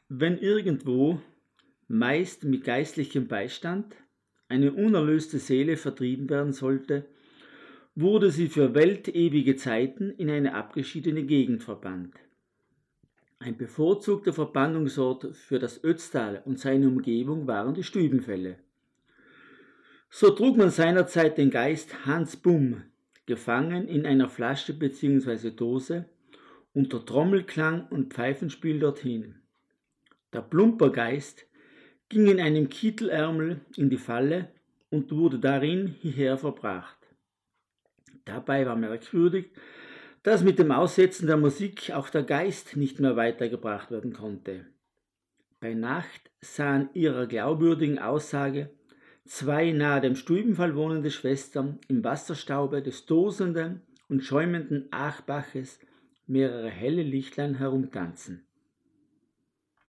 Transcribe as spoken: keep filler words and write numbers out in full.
Wenn irgendwo, meist mit geistlichem Beistand, eine unerlöste Seele vertrieben werden sollte, wurde sie für weltewige Zeiten in eine abgeschiedene Gegend verbannt. Ein bevorzugter Verbannungsort für das Ötztal und seine Umgebung waren die Stübenfälle. So trug man seinerzeit den Geist Hans Bumm, gefangen in einer Flasche bzw. Dose, unter Trommelklang und Pfeifenspiel dorthin. Der Plumpergeist ging in einem Kittelärmel in die Falle und wurde darin hierher verbracht. Dabei war merkwürdig, dass mit dem Aussetzen der Musik auch der Geist nicht mehr weitergebracht werden konnte. Bei Nacht sahen ihrer glaubwürdigen Aussage zwei nahe dem Stubenfall wohnende Schwestern im Wasserstaube des tosenden und schäumenden Achbaches mehrere helle Lichtlein herumtanzen.